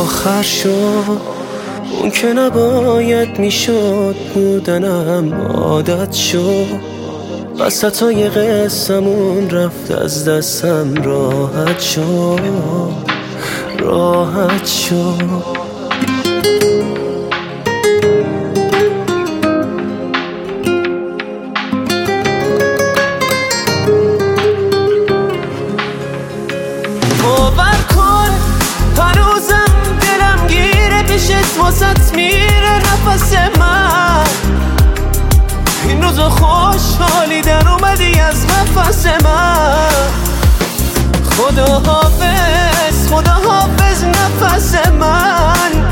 آخر شد، اون که نباید میشد بودنم عادت شد. وسطای قصمون رفت از دستم راحت شد، راحت شد. باور کن هنوزم دلم گیره پیشت، واسط میره نفس من. این روزا خوشحالی در اومدی از نفس من. خدا حافظ، خدا حافظ نفس من.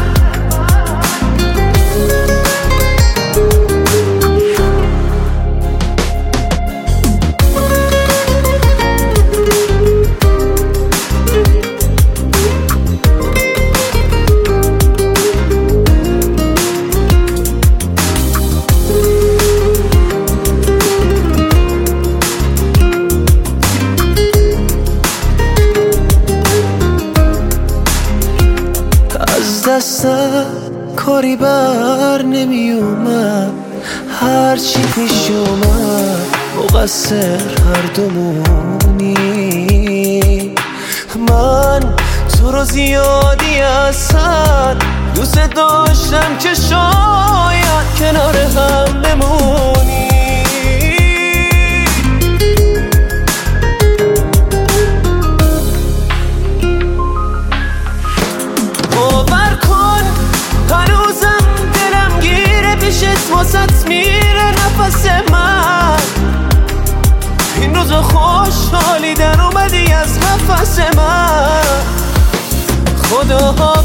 دستم کاری بر نمی اومد، هرچی پیش اومد مقصر هر دومونی. من تو رو زیادی اصلا دوست داشتم که شاید کنار هم بمونی. واسط میره نفس من. این روزا خوشحالی در اومدی از نفس من. خدا